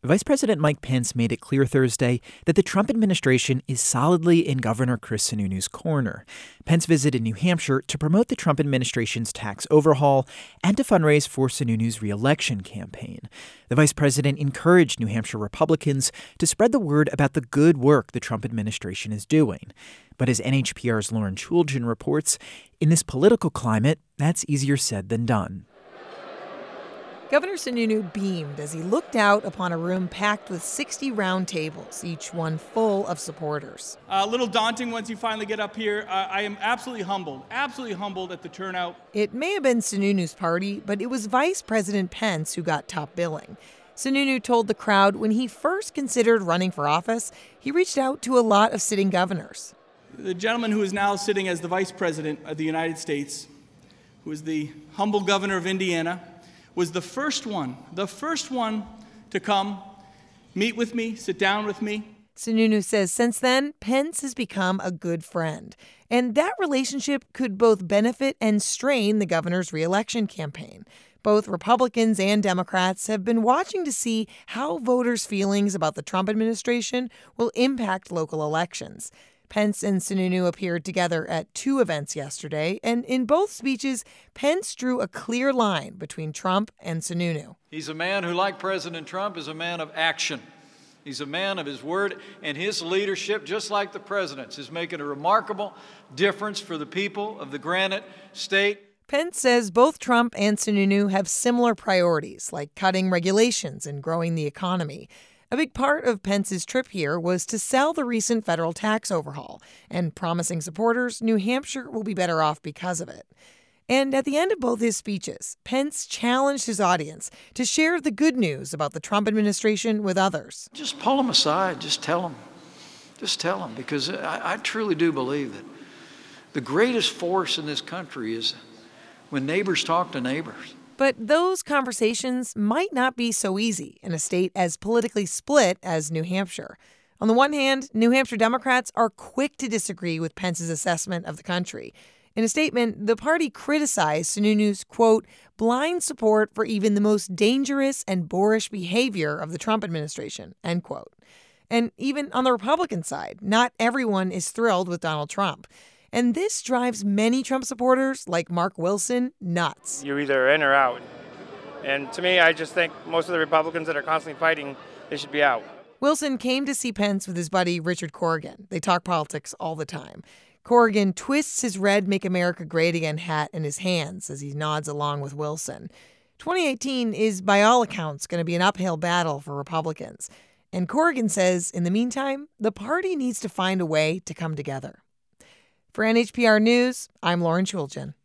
Vice President Mike Pence made it clear Thursday that the Trump administration is solidly in Governor Chris Sununu's corner. Pence visited New Hampshire to promote the Trump administration's tax overhaul and to fundraise for Sununu's re-election campaign. The vice president encouraged New Hampshire Republicans to spread the word about the good work the Trump administration is doing. But as NHPR's Lauren Chooljian reports, in this political climate, that's easier said than done. Governor Sununu beamed as he looked out upon a room packed with 60 round tables, each one full of supporters. A little daunting once you finally get up here. I am absolutely humbled at the turnout. It may have been Sununu's party, but it was Vice President Pence who got top billing. Sununu told the crowd when he first considered running for office, he reached out to a lot of sitting governors. The gentleman who is now sitting as the Vice President of the United States, who is the humble governor of Indiana, was the first one to come, meet with me, sit down with me. Sununu says since then, Pence has become a good friend. And that relationship could both benefit and strain the governor's re-election campaign. Both Republicans and Democrats have been watching to see how voters' feelings about the Trump administration will impact local elections. Pence and Sununu appeared together at two events yesterday, and in both speeches, Pence drew a clear line between Trump and Sununu. He's a man who, like President Trump, is a man of action. He's a man of his word, and his leadership, just like the president's, is making a remarkable difference for the people of the Granite State. Pence says both Trump and Sununu have similar priorities, like cutting regulations and growing the economy. A big part of Pence's trip here was to sell the recent federal tax overhaul and promising supporters New Hampshire will be better off because of it. And at the end of both his speeches, Pence challenged his audience to share the good news about the Trump administration with others. Just pull them aside. Just tell them. Just tell them, because I truly do believe that the greatest force in this country is when neighbors talk to neighbors. But those conversations might not be so easy in a state as politically split as New Hampshire. On the one hand, New Hampshire Democrats are quick to disagree with Pence's assessment of the country. In a statement, the party criticized Sununu's, quote, blind support for even the most dangerous and boorish behavior of the Trump administration, end quote. And even on the Republican side, not everyone is thrilled with Donald Trump. And this drives many Trump supporters, like Mark Wilson, nuts. You're either in or out. And to me, I just think most of the Republicans that are constantly fighting, they should be out. Wilson came to see Pence with his buddy Richard Corrigan. They talk politics all the time. Corrigan twists his red Make America Great Again hat in his hands as he nods along with Wilson. 2018 is, by all accounts, going to be an uphill battle for Republicans. And Corrigan says, in the meantime, the party needs to find a way to come together. For NHPR News, I'm Lauren Chooljian.